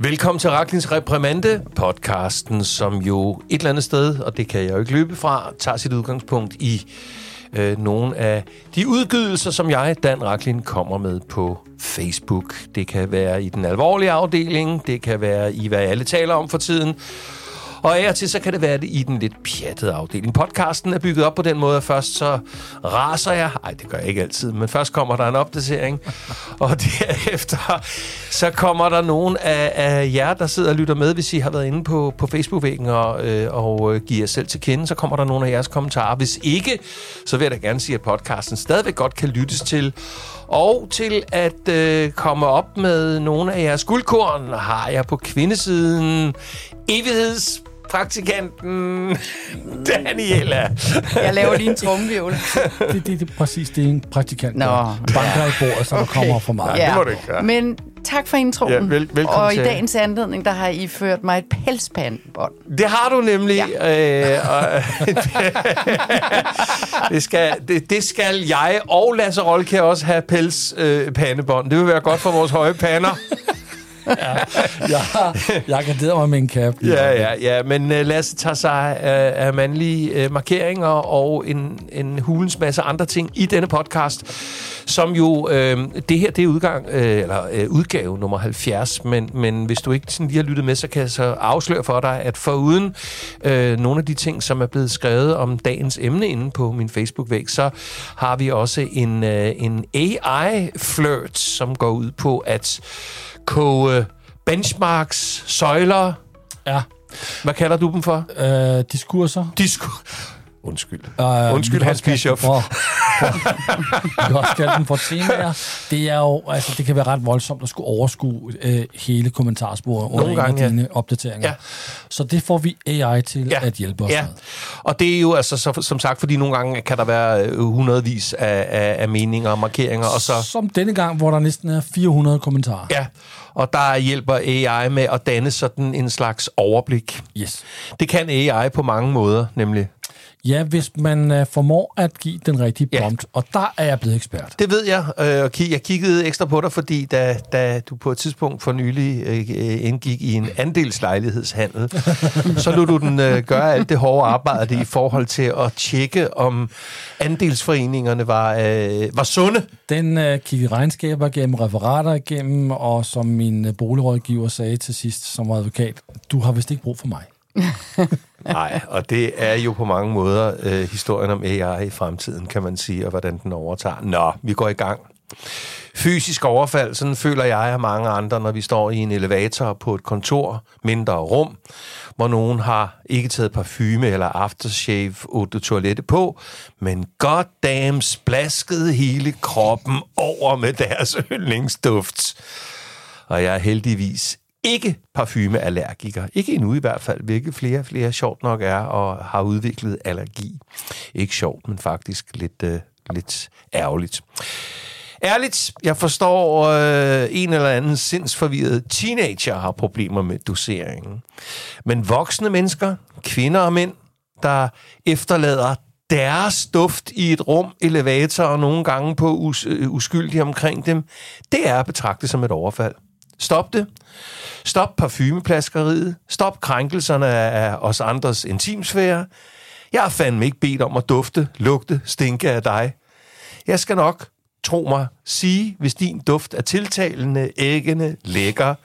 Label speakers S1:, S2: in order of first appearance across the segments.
S1: Velkommen til Raklins Reprimande, podcasten, som jo et eller andet sted, og det kan jeg jo ikke løbe fra, tager sit udgangspunkt i nogle af de udgydelser, som jeg, Dan Raklin, kommer med på Facebook. Det kan være i den alvorlige afdeling, det kan være i, hvad alle taler om for tiden, og af og til, så kan det være det i den lidt pjattede afdeling. Podcasten er bygget op på den måde, at først så raser jeg. Nej, det gør jeg ikke altid, men først kommer der en opdatering. Og derefter, så kommer der nogen af jer, der sidder og lytter med, hvis I har været inde på Facebook-væggen og giver jer selv til kende. Så kommer der nogle af jeres kommentarer. Hvis ikke, så vil jeg da gerne sige, at podcasten stadigvæk godt kan lyttes til. Og til at komme op med nogle af jeres guldkorn, har jeg på kvindesiden evighedspraktikanten Daniela.
S2: Jeg laver lige en trommevirvel.
S3: Det er præcis det, en praktikant banker i bordet, så der kommer for meget.
S1: Ja. Det må du ikke gøre.
S2: Men tak for introen.
S1: Ja, velkommen
S2: og
S1: til.
S2: I dagens anledning, der har I ført mig et pelspandebånd.
S1: Det har du nemlig. Ja. Det skal jeg og Lasse Rolkær også have pelspandebånd. Det vil være godt for vores høje pander.
S3: Jeg garderer mig med en cap.
S1: Ja, men Lasse tager sig af mandlige markeringer og en hulens masse andre ting i denne podcast, som jo, det her, det er udgave nummer 70, men hvis du ikke sådan lige har lyttet med, så kan jeg så afsløre for dig, at foruden nogle af de ting, som er blevet skrevet om dagens emne inde på min Facebook-væg, så har vi også en AI-flirt, som går ud på at koge benchmarks, søjler.
S3: Ja.
S1: Hvad kalder du dem for?
S3: Diskurser.
S1: Undskyld, Hans Bischoff.
S3: Vi kan også kalde dem for temaer. Det er jo, altså, det kan være ret voldsomt at skulle overskue hele kommentarsporet under en af dine opdateringer. Ja. Så det får vi AI til at hjælpe os med.
S1: Og det er jo altså, som sagt, fordi nogle gange kan der være hundredvis af meninger og markeringer. Og så
S3: som denne gang, hvor der næsten er 400 kommentarer.
S1: Ja, og der hjælper AI med at danne sådan en slags overblik.
S3: Yes.
S1: Det kan AI på mange måder, nemlig.
S3: Ja, hvis man formår at give den rigtige prompt, og der er jeg blevet ekspert.
S1: Det ved jeg, og jeg kiggede ekstra på dig, fordi da du på et tidspunkt for nylig indgik i en andelslejlighedshandel, så lod du den gøre alt det hårde arbejde i forhold til at tjekke, om andelsforeningerne var sunde. Den
S3: kiggede regnskaber gennem, referater igennem, og som min boligrådgiver sagde til sidst som advokat, du har vist ikke brug for mig.
S1: Nej, og det er jo på mange måder historien om AI i fremtiden, kan man sige, og hvordan den overtager. Nå, vi går i gang. Fysisk overfald, sådan føler jeg og mange andre, når vi står i en elevator på et kontor, mindre rum, hvor nogen har ikke taget parfume eller aftershave eau de toilette på, men goddamn splaskede hele kroppen over med deres yndlingsduft. Og jeg er heldigvis ikke parfumeallergiker. Ikke endnu i hvert fald, hvilket flere sjovt nok er, og har udviklet allergi. Ikke sjovt, men faktisk lidt ærgerligt. Ærligt, jeg forstår, en eller anden sindsforvirret teenager har problemer med doseringen. Men voksne mennesker, kvinder og mænd, der efterlader deres duft i et rum, elevator og nogle gange på uskyldige omkring dem, det er at betragte som et overfald. Stop det. Stop parfumeplaskeriet. Stop krænkelserne af os andres intimsfære. Jeg har fandme ikke bedt om at dufte, lugte, stinke af dig. Jeg skal nok, tro mig, sige, hvis din duft er tiltalende, æggende, lækker.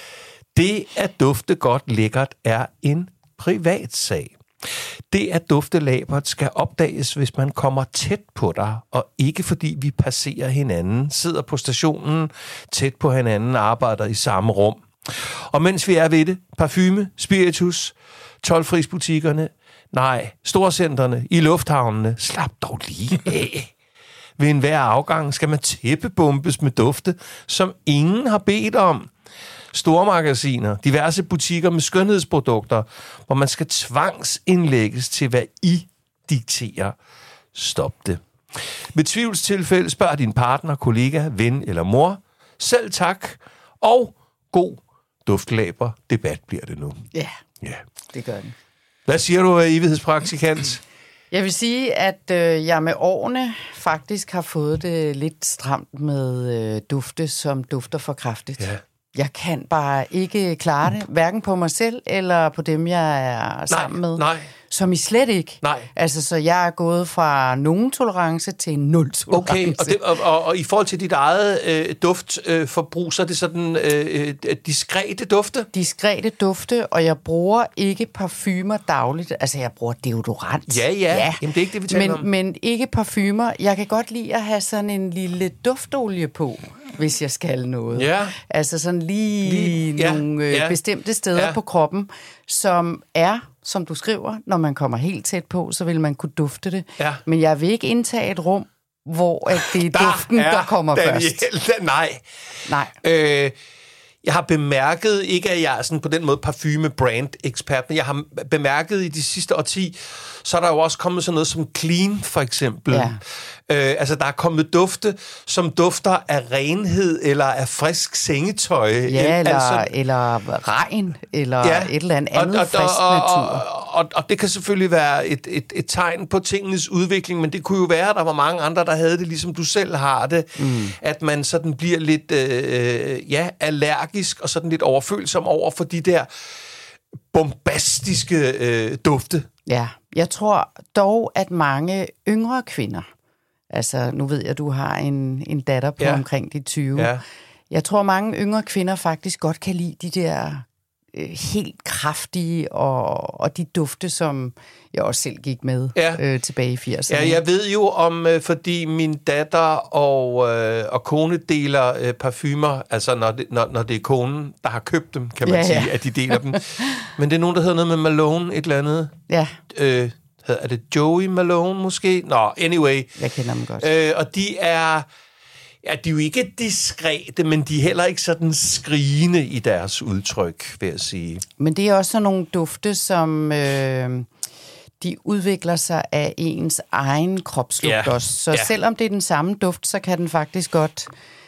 S1: Det at dufte godt lækkert er en privatsag. Det at dufte labert skal opdages, hvis man kommer tæt på dig, og ikke fordi vi passerer hinanden, sidder på stationen, tæt på hinanden, arbejder i samme rum. Og mens vi er ved det, parfume, spiritus, toldfrisbutikkerne, storcentrene, i lufthavnene, slap dog lige af. Ved enhver afgang skal man tæppebombes med dufte, som ingen har bedt om. Stormagasiner, diverse butikker med skønhedsprodukter, hvor man skal tvangsindlægges til, hvad I dikterer. Stop det. Ved tvivlstilfælde spørg din partner, kollega, ven eller mor. Selv tak, og god duftlaber debat bliver det nu.
S2: Ja, det gør den.
S1: Hvad siger du, evighedspraktikant?
S2: Jeg vil sige, at jeg med årene faktisk har fået det lidt stramt med dufte, som dufter for kraftigt.
S1: Ja.
S2: Jeg kan bare ikke klare det, hverken på mig selv eller på dem, jeg er sammen med.
S1: Nej.
S2: Som I slet ikke.
S1: Nej.
S2: Altså, så jeg er gået fra nogen tolerance til 0 tolerance.
S1: Okay, og i forhold til dit eget duftforbrug, så er det sådan diskrete dufte?
S2: Diskrete dufte, og jeg bruger ikke parfumer dagligt. Altså, jeg bruger deodorant.
S1: Ja. Jamen, det er ikke det, vi taler om.
S2: Men ikke parfumer. Jeg kan godt lide at have sådan en lille duftolie på, hvis jeg skal noget.
S1: Ja.
S2: Altså sådan lige nogle bestemte steder på kroppen, som er, som du skriver, når man kommer helt tæt på, så vil man kunne dufte det. Ja. Men jeg vil ikke indtage et rum, hvor at det er duften, der kommer først.
S1: Nej. Jeg har bemærket, ikke at jeg er sådan på den måde parfume-brand-ekspert, men jeg har bemærket i de sidste årti, så er der jo også kommet sådan noget som Clean, for eksempel. Ja. Altså, der er kommet dufte, som dufter af renhed, eller af frisk sengetøj.
S2: Ja, eller regn, eller et eller andet frisk natur.
S1: Og det kan selvfølgelig være et tegn på tingenes udvikling, men det kunne jo være, at der var mange andre, der havde det, ligesom du selv har det. At man sådan bliver lidt allergisk, og sådan lidt overfølsom over for de der bombastiske dufte.
S2: Ja, jeg tror dog, at mange yngre kvinder, altså nu ved jeg, at du har en datter på omkring de 20. Ja. Jeg tror, mange yngre kvinder faktisk godt kan lide de der helt kraftige og de dufte, som jeg også selv gik med tilbage i 80'erne.
S1: Ja, jeg ved jo om, fordi min datter og kone deler parfumer, altså når det er konen, der har købt dem, kan man sige, at de deler dem. Men det er nogen, der hedder noget med Malone, et eller andet. Ja. Er det Joey Malone måske? Nå, anyway.
S2: Jeg kender dem godt.
S1: Og de er... Ja, de er jo ikke diskrete, men de er heller ikke sådan skrigende i deres udtryk, vil jeg sige.
S2: Men det er også sådan nogle dufte, som de udvikler sig af ens egen kropslugt også. Så selvom det er den samme duft, så kan den faktisk godt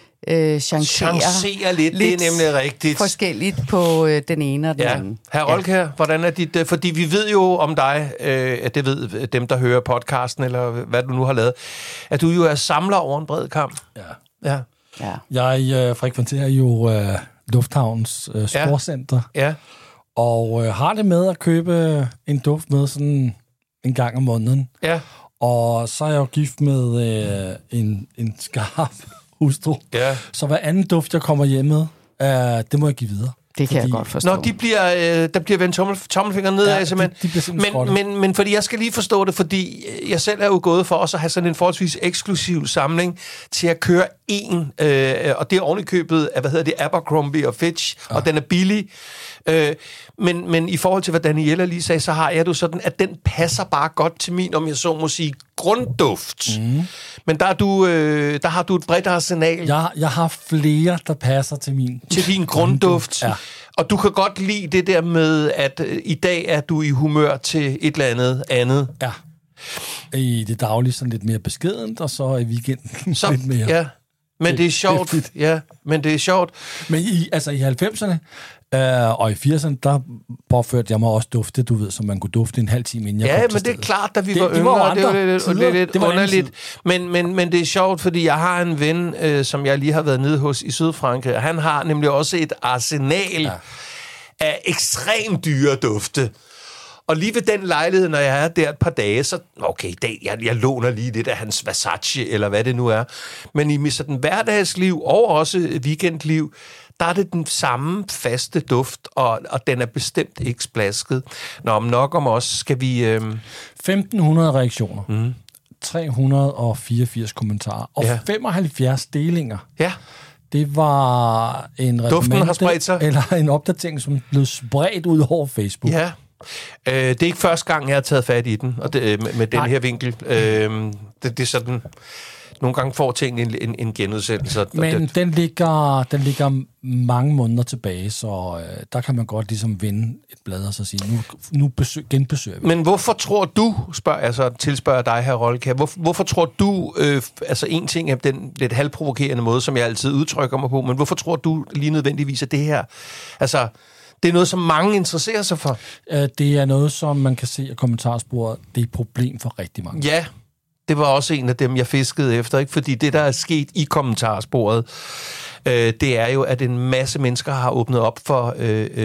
S1: changere lidt, det er nemlig rigtigt.
S2: Forskelligt på den ene og den anden.
S1: Herr Olkær, hvordan er dit... Fordi vi ved jo om dig, at det ved dem, der hører podcasten, eller hvad du nu har lavet, at du jo er samler over en bred kamp. Ja.
S3: Jeg frekventerer jo Lufthavns storcenter, og har det med at købe en duft med sådan en gang om måneden. Ja. Og så er jeg jo gift med en skarp hustru. Ja. Så hvad anden duft, jeg kommer hjem med, det må jeg give videre.
S2: Det kan jeg godt forstå.
S1: Når der bliver vendt tommelfingeren nedad, simpelthen. Men fordi jeg skal lige forstå det, fordi jeg selv er jo gået for også at have sådan en forholdsvis eksklusiv samling til at køre og det er ovenikøbet af, Abercrombie og Fitch, og den er billig. Men i forhold til, hvad Daniela lige sagde, så har jeg det sådan, at den passer bare godt til min, om jeg så må sige, grundduft. Men der har du et bredt arsenal.
S3: Jeg har flere, der passer til min.
S1: Til din grundduft. Ja. Og du kan godt lide det der med, at i dag er du i humør til et eller andet. Ja.
S3: I det daglige sådan lidt mere beskedent, og så i weekenden så, lidt mere.
S1: Ja. Men det er sjovt. Men det er sjovt.
S3: Men i 90'erne og i 80'erne, der påførte jeg mig også dufte, du ved, som man kunne dufte en halv time, inden jeg kom til stedet.
S1: Men det er klart, da vi var yngre, det var lidt underligt. Men det er sjovt, fordi jeg har en ven, som jeg lige har været nede hos i Sydfrankrig, og han har nemlig også et arsenal af ekstremt dyre dufte. Og lige ved den lejlighed, når jeg er der et par dage, så okay, jeg låner lige lidt af hans Versace, eller hvad det nu er. Men i sådan hverdagsliv, og også weekendliv, der er det den samme faste duft, og den er bestemt ikke splasket. Nå, nok om os, skal vi...
S3: 1500 reaktioner, 384 kommentarer, og 75 delinger. Ja. Det var en
S1: rekommendation,
S3: eller en opdatering, som blev spredt ud over Facebook.
S1: Ja. Det er ikke første gang, jeg har taget fat i den, og med den her vinkel. Det er sådan... Nogle gange får ting en genudsendelse.
S3: Men den ligger mange måneder tilbage, så der kan man godt ligesom vinde et blad og så sige, nu genbesøger vi.
S1: Men hvorfor tror du, tilspørger dig her, Rolka, hvorfor tror du, en ting er den lidt halvprovokerende måde, som jeg altid udtrykker mig på, men hvorfor tror du lige nødvendigvis, at det her, det er noget, som mange interesserer sig for?
S3: Det er noget, som man kan se af kommentarsporet, det er et problem for rigtig mange.
S1: Ja. Det var også en af dem, jeg fiskede efter, ikke? Fordi det, der er sket i kommentarsporet, det er jo, at en masse mennesker har åbnet op for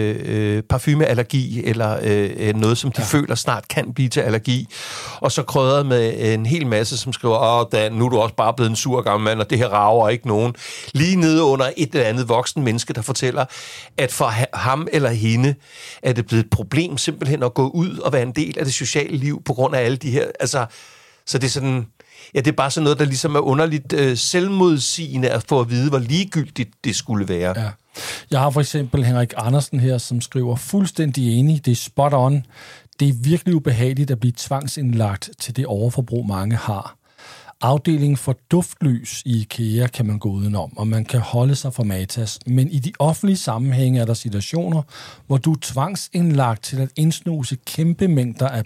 S1: parfumeallergi, eller noget, som de føler snart kan blive til allergi. Og så krydret med en hel masse, som skriver, Dan, nu er du også bare blevet en sur gammel mand, og det her rager ikke nogen. Lige nede under et eller andet voksen menneske, der fortæller, at for ham eller hende er det blevet et problem simpelthen at gå ud og være en del af det sociale liv på grund af alle de her... Altså, så det er sådan... Ja, det er bare sådan noget, der ligesom er underligt selvmodsigende at få at vide, hvor ligegyldigt det skulle være.
S3: Ja. Jeg har for eksempel Henrik Andersen her, som skriver fuldstændig enig. Det er spot on. Det er virkelig ubehageligt at blive tvangsindlagt til det overforbrug, mange har. Afdelingen for duftlys i IKEA kan man gå udenom, og man kan holde sig fra Matas. Men i de offentlige sammenhænge er der situationer, hvor du er tvangsindlagt til at indsnuse kæmpe mængder af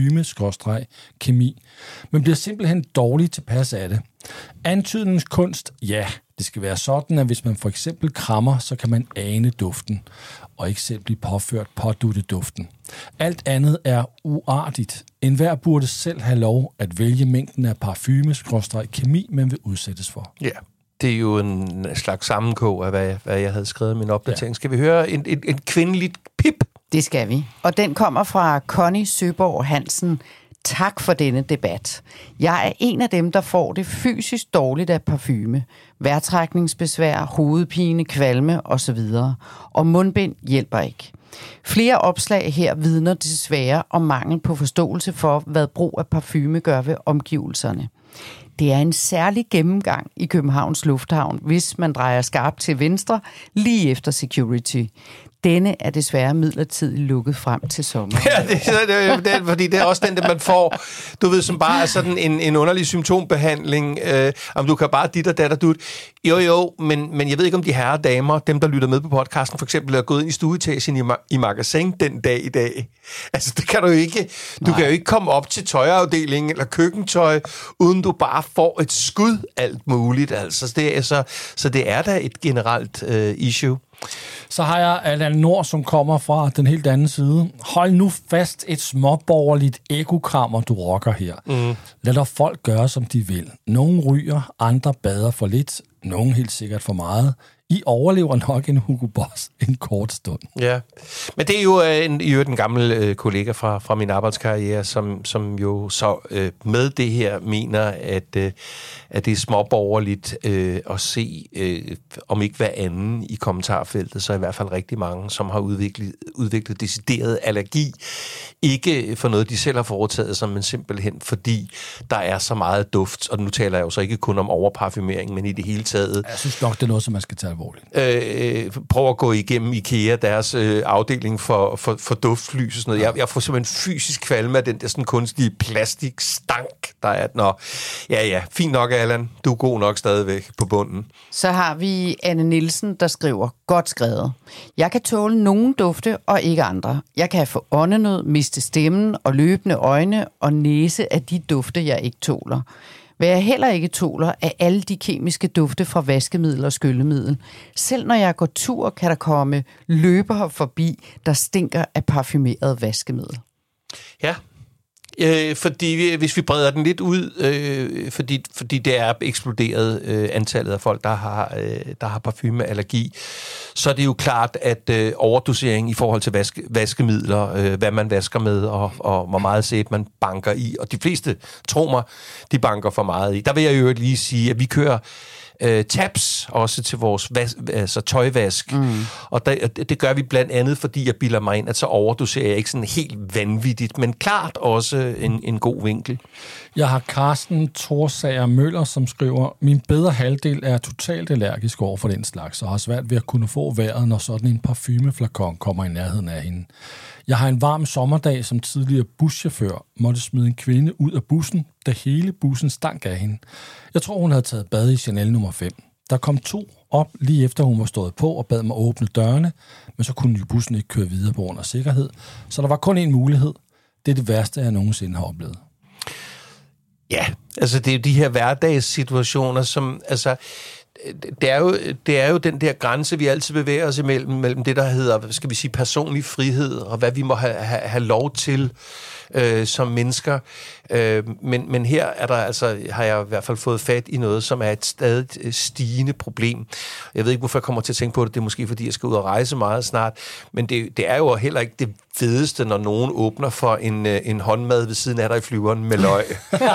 S3: parfume/kemi. Man bliver simpelthen dårligt tilpas af det. Antydningskunst, ja, det skal være sådan, at hvis man for eksempel krammer, så kan man ane duften, og ikke selv blive påført påduttet-duften. Alt andet er uartigt. Enhver burde selv have lov at vælge mængden af parfume/kemi, man vil udsættes for.
S1: Ja, det er jo en slags sammenkog af, hvad jeg havde skrevet i min opdatering. Ja. Skal vi høre en kvindeligt pip?
S2: Det skal vi. Og den kommer fra Connie Søborg Hansen. Tak for denne debat. Jeg er en af dem, der får det fysisk dårligt af parfume. Vejrtrækningsbesvær, hovedpine, kvalme osv. Og mundbind hjælper ikke. Flere opslag her vidner desværre om mangel på forståelse for, hvad brug af parfume gør ved omgivelserne. Det er en særlig gennemgang i Københavns Lufthavn, hvis man drejer skarpt til venstre lige efter security. Denne er desværre midlertidigt lukket frem til sommer.
S1: Ja, det er, fordi det er også den, man får, du ved, som bare er sådan en underlig symptombehandling. Om du kan bare dit og datter dut. Jo, men jeg ved ikke, om de herrer damer, dem der lytter med på podcasten, for eksempel er gået ind i stueetagen i magasin den dag i dag. Altså, det kan du jo ikke. Du kan jo ikke komme op til tøjafdelingen eller køkkentøj, uden du bare får et skud alt muligt. Altså, så det er da et generelt issue.
S3: Så har jeg Allan Nord, som kommer fra den helt anden side. Hold nu fast et småborgerligt ekokrammer, du rocker her. Lad dog folk gøre, som de vil. Nogle ryger, andre bader for lidt, nogle helt sikkert for meget. I overlever nok en Hugo Boss en kort stund. Ja,
S1: men det er jo en gammel kollega fra min arbejdskarriere, som jo så med det her mener, at det er småborgerligt at se, om ikke hver anden i kommentarfeltet, så i hvert fald rigtig mange, som har udviklet decideret allergi. Ikke for noget, de selv har foretaget sig, men simpelthen fordi der er så meget duft, og nu taler jeg jo så ikke kun om overparfumering, men i det hele taget.
S3: Jeg synes nok, det er noget, som man skal tage alvorligt.
S1: Prøv at gå igennem IKEA, deres afdeling for duftlys og sådan noget. Jeg får simpelthen fysisk kvalme af den der sådan kunstige plastikstank, der er. Nå, ja, fint nok, Allan. Du er god nok stadigvæk på bunden.
S2: Så har vi Anne Nielsen, der skriver, godt skrevet. Jeg kan tåle nogle dufte og ikke andre. Jeg kan få åndenød, miste stemmen og løbende øjne og næse af de dufte, jeg ikke tåler. Hvad jeg heller ikke tåler, er alle de kemiske dufte fra vaskemiddel og skyllemiddel. Selv når jeg går tur, kan der komme løbere forbi, der stinker af parfumeret vaskemiddel.
S1: Ja, fordi hvis vi breder den lidt ud, fordi det er eksploderet antallet af folk, der har parfumeallergi, så er det jo klart, at overdosering i forhold til vaskemidler, hvad man vasker med, og hvor meget sæbe man banker i, og de fleste, tro mig, de banker for meget i. Der vil jeg jo lige sige, at vi kører tabs også til vores tøjvask. Og det gør vi blandt andet, fordi jeg bilder mig ind, at så overdoserer jeg ikke sådan helt vanvittigt, men klart også en god vinkel.
S3: Jeg har Carsten Thorsager Møller, som skriver, min bedre halvdel er totalt allergisk over for den slags, og har svært ved at kunne få vejret, når sådan en parfumeflakon kommer i nærheden af hende. Jeg har en varm sommerdag som tidligere buschauffør måtte smide en kvinde ud af bussen, da hele bussen stank af hende. Jeg tror, hun havde taget bad i Chanel nummer 5. Der kom 2 op lige efter hun var stået på og bad mig åbne dørene, men så kunne bussen ikke køre videre på grund af sikkerhed. Så der var kun en mulighed. Det er det værste, jeg nogensinde har oplevet.
S1: Ja, altså det er jo de her hverdagssituationer, som altså det er jo den der grænse, vi altid bevæger os mellem det, der hedder, skal vi sige, personlig frihed, og hvad vi må have lov til som mennesker. Men her er der altså, har jeg i hvert fald fået fat i noget, som er et stadig stigende problem. Jeg ved ikke, hvorfor jeg kommer til at tænke på det. Det er måske, fordi jeg skal ud og rejse meget snart. Men det er jo heller ikke det fedeste, når nogen åbner for en håndmad ved siden af dig i flyveren med løg.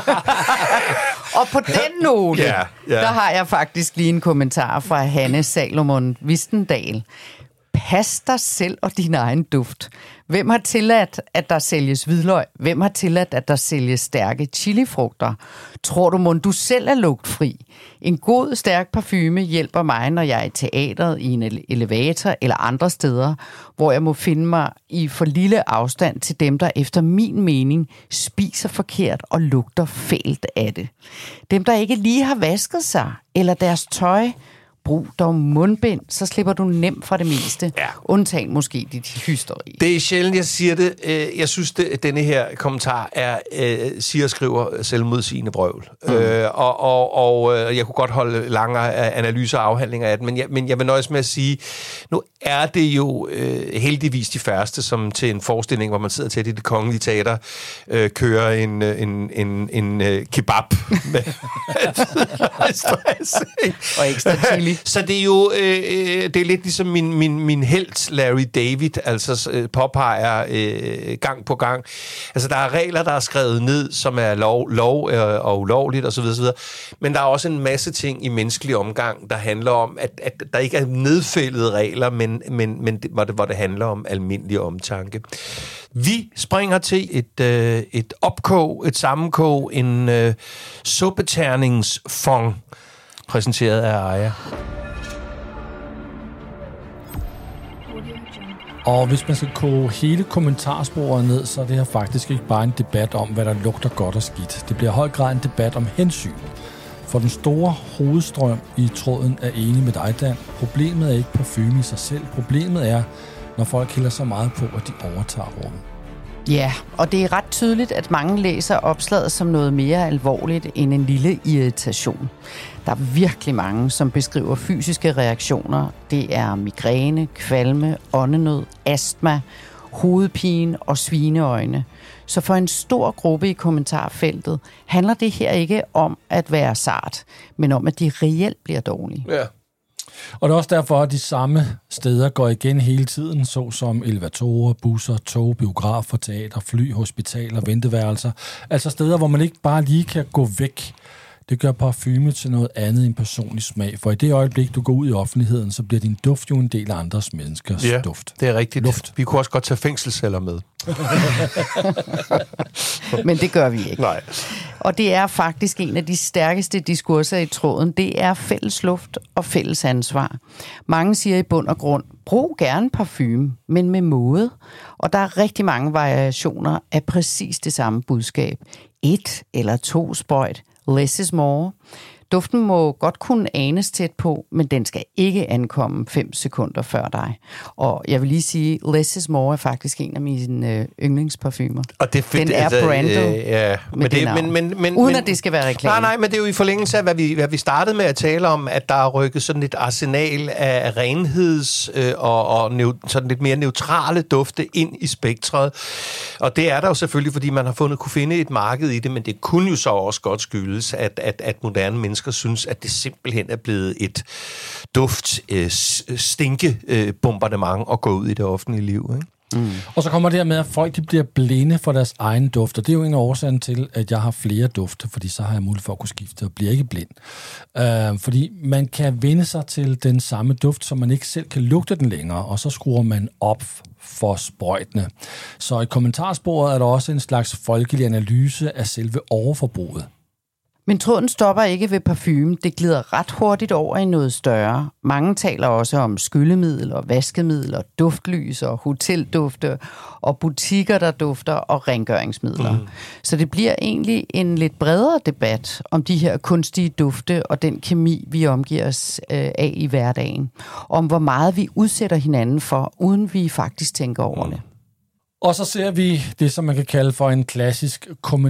S2: Og på den note, der har jeg faktisk lige en kommentar fra Hanne Salomon Vistendal. Pas dig selv og din egen duft. Hvem har tilladt, at der sælges hvidløg? Hvem har tilladt, at der sælges stærke chilifrugter? Tror du, mon du selv er lugtfri? En god, stærk parfume hjælper mig, når jeg er i teatret, i en elevator eller andre steder, hvor jeg må finde mig i for lille afstand til dem, der efter min mening spiser forkert og lugter fælt af det. Dem, der ikke lige har vasket sig, eller deres tøj. Brug dog mundbind, så slipper du nemt fra det meste. Ja. Undtagen måske dit hysteri.
S1: Det er sjældent, jeg siger det. Jeg synes, at denne her kommentar siger og skriver selvmodsigende vrøvl. Og jeg kunne godt holde lange analyser og afhandlinger af det, men jeg vil nøjes med at sige, nu er det jo heldigvis de færreste, som til en forestilling, hvor man sidder tæt i Det Kongelige Teater, kører en kebab med stress.
S2: Og ekstra chili.
S1: Så det er jo det er lidt ligesom min helt Larry David, altså påpeger gang på gang. Altså der er regler, der er skrevet ned, som er lov og ulovligt osv. Men der er også en masse ting i menneskelig omgang, der handler om, at der ikke er nedfældede regler, men hvor det handler om almindelig omtanke. Vi springer til et opkog, et sammenkog, en suppeterningsfond, præsenteret af Aya.
S3: Og hvis man skal koge hele kommentarsporet ned, så er det her faktisk ikke bare en debat om, hvad der lugter godt og skidt. Det bliver i høj grad en debat om hensyn. For den store hovedstrøm i tråden er enig med dig, Dan. Problemet er ikke parfume i sig selv. Problemet er, når folk hælder så meget på, at de overtager rummet.
S2: Ja, og det er ret tydeligt, at mange læser opslaget som noget mere alvorligt end en lille irritation. Der er virkelig mange, som beskriver fysiske reaktioner. Det er migræne, kvalme, åndenød, astma, hovedpine og svineøjne. Så for en stor gruppe i kommentarfeltet handler det her ikke om at være sart, men om at de reelt bliver dårlige.
S1: Ja.
S3: Og det er også derfor, at de samme steder går igen hele tiden, såsom elevatorer, busser, tog, biografer, teater, fly, hospitaler, venteværelser. Altså steder, hvor man ikke bare lige kan gå væk. Det gør parfume til noget andet end personlig smag. For i det øjeblik, du går ud i offentligheden, så bliver din duft jo en del af andres menneskers duft.
S1: Det er rigtigt. Luft. Vi kunne også godt tage fængselsceller med.
S2: Men det gør vi ikke.
S1: Nej.
S2: Og det er faktisk en af de stærkeste diskurser i tråden. Det er fælles luft og fælles ansvar. Mange siger i bund og grund, brug gerne parfume, men med måde. Og der er rigtig mange variationer af præcis det samme budskab. 1 eller 2 sprøjt. Less is more. Duften må godt kunne anes tæt på, men den skal ikke ankomme 5 sekunder før dig. Og jeg vil lige sige, Less is more er faktisk en af mine yndlingsparfumer.
S1: Og det er fedt,
S2: den er brandet med det navn. Uden at det skal være reklame.
S1: Nej, men det er jo i forlængelse af, hvad vi startede med at tale om, at der er rykket sådan et arsenal af renheds- og sådan lidt mere neutrale dufte ind i spektret. Og det er der jo selvfølgelig, fordi man har kunne finde et marked i det, men det kunne jo så også godt skyldes, at moderne mennesker synes, at det simpelthen er blevet et stinke-bombardement at gå ud i det offentlige liv, ikke?
S3: Mm. Og så kommer det her med, at folk de bliver blinde for deres egen dufter. Det er jo en af årsagen til, at jeg har flere dufte, fordi så har jeg mulighed for at kunne skifte og bliver ikke blind. Fordi man kan vende sig til den samme duft, så man ikke selv kan lugte den længere, og så skruer man op for sprøjtene. Så i kommentarsporet er der også en slags folkelig analyse af selve overforbruget.
S2: Men tråden stopper ikke ved parfume. Det glider ret hurtigt over i noget større. Mange taler også om skyllemiddel og vaskemiddel og duftlys og hoteldufte og butikker, der dufter og rengøringsmidler. Så det bliver egentlig en lidt bredere debat om de her kunstige dufte og den kemi, vi omgiver os af i hverdagen. Om hvor meget vi udsætter hinanden for, uden vi faktisk tænker over det.
S3: Og så ser vi det, som man kan kalde for en klassisk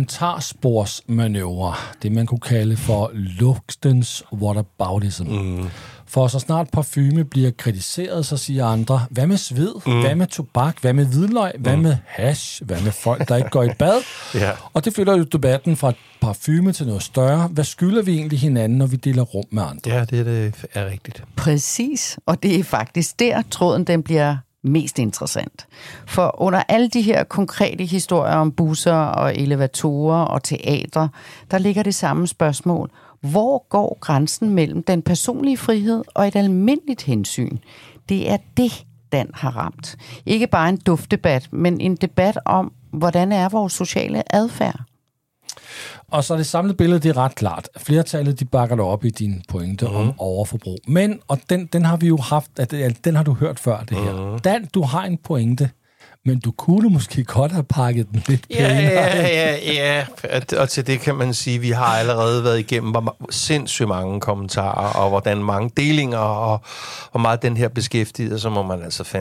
S3: kommentarsporsmanøvre. Det, man kunne kalde for lugtens whataboutism. For så snart parfume bliver kritiseret, så siger andre, hvad med sved? Hvad med tobak? Hvad med hvidløg? Hvad med hash? Hvad med folk, der ikke går i bad?
S1: Ja.
S3: Og det flytter jo debatten fra parfume til noget større. Hvad skylder vi egentlig hinanden, når vi deler rum med andre?
S1: Ja, det er rigtigt.
S2: Præcis, og det er faktisk der, tråden den bliver mest interessant. For under alle de her konkrete historier om busser og elevatorer og teatre, der ligger det samme spørgsmål. Hvor går grænsen mellem den personlige frihed og et almindeligt hensyn? Det er det, Dan har ramt. Ikke bare en duftdebat, men en debat om, hvordan er vores sociale adfærd.
S3: Og så det samlede billede, det er ret klart. Flertallet, de bakker dig op i din pointe om overforbrug. Men, og den har vi jo haft, den har du hørt før, det her. Dan, du har en pointe, men du kunne måske godt have pakket den lidt pænere.
S1: Ja. Og til det kan man sige, at vi har allerede været igennem sindssygt mange kommentarer, og hvordan mange delinger, og hvor meget den her beskæftiger, så må man altså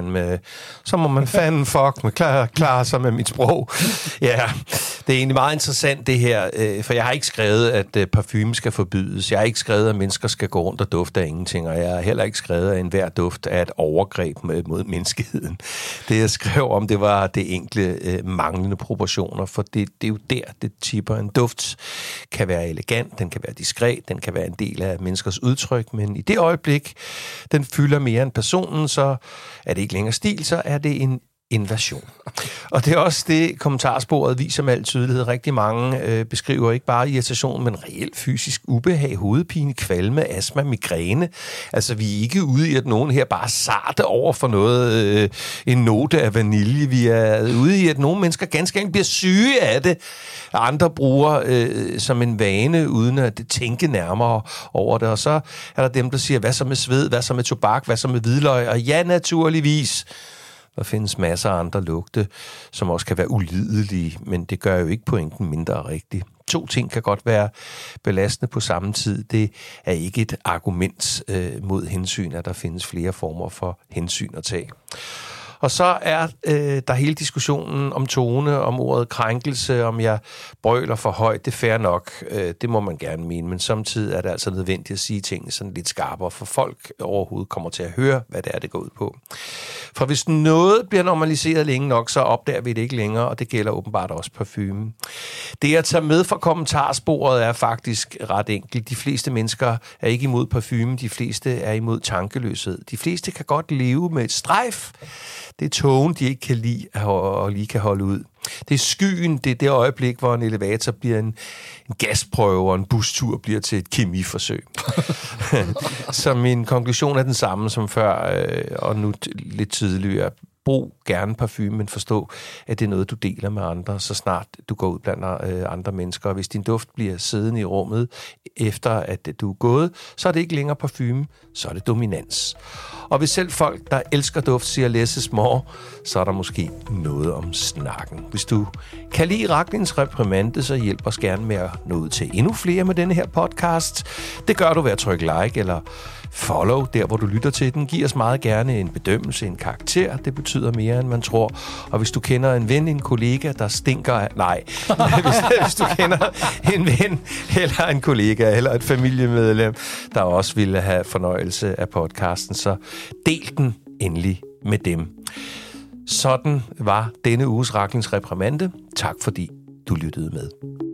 S1: fandme fuck med klare sig med mit sprog. Ja, det er egentlig meget interessant det her, for jeg har ikke skrevet, at parfume skal forbydes. Jeg har ikke skrevet, at mennesker skal gå rundt og dufte af ingenting, og jeg har heller ikke skrevet, at enhver duft er et overgreb mod menneskeheden. Det jeg skrev om, det var det enkle manglende proportioner, for det er jo der, det tipper. En duft kan være elegant, den kan være diskret, den kan være en del af menneskers udtryk, men i det øjeblik, den fylder mere end personen, så er det ikke længere stil, så er det en invasion. Og det er også det, kommentarsporet viser med al tydelighed. Rigtig mange beskriver ikke bare irritation, men reelt fysisk ubehag, hovedpine, kvalme, astma, migræne. Altså, vi er ikke ude i, at nogen her bare sarte over for noget, en note af vanilje. Vi er ude i, at nogle mennesker ganske enkelt bliver syge af det. Andre bruger som en vane, uden at tænke nærmere over det. Og så er der dem, der siger, hvad så med sved, hvad så med tobak, hvad så med hvidløg? Og ja, naturligvis. Der findes masser af andre lugte, som også kan være ulidelige, men det gør jo ikke pointen mindre rigtig. 2 ting kan godt være belastende på samme tid. Det er ikke et argument mod hensyn, at der findes flere former for hensyn at tage. Og så er der hele diskussionen om tone, om ordet krænkelse, om jeg brøler for højt. Det er fair nok, det må man gerne mene, men samtidig er det altså nødvendigt at sige tingene sådan lidt skarpere, for folk overhovedet kommer til at høre, hvad det er, det går ud på. For hvis noget bliver normaliseret længe nok, så opdager vi det ikke længere, og det gælder åbenbart også parfume. Det at tage med fra kommentarsporet er faktisk ret enkelt. De fleste mennesker er ikke imod parfume, de fleste er imod tankeløshed. De fleste kan godt leve med et strejf. Det er tågen, de ikke kan lide og lige kan holde ud. Det er skyen, det er det øjeblik, hvor en elevator bliver en gasprøve, og en bustur bliver til et kemiforsøg. Så min konklusion er den samme som før, og nu lidt tydeligere. Brug gerne parfume, men forstå, at det er noget, du deler med andre, så snart du går ud blandt andre mennesker. Og hvis din duft bliver siddende i rummet, efter at du er gået, så er det ikke længere parfume, så er det dominans. Og hvis selv folk, der elsker duft, siger less is more, så er der måske noget om snakken. Hvis du kan lide Rachlins reprimande, så hjælp os gerne med at nå ud til endnu flere med denne her podcast. Det gør du ved at trykke like eller follow, der hvor du lytter til den. Giv os meget gerne en bedømmelse, en karakter. Det betyder mere, end man tror. Og hvis du kender en ven, en kollega, der stinker af... Nej. hvis du kender en ven, eller en kollega, eller et familiemedlem, der også ville have fornøjelse af podcasten, så del den endelig med dem. Sådan var denne uges Rachlins reprimande. Tak fordi du lyttede med.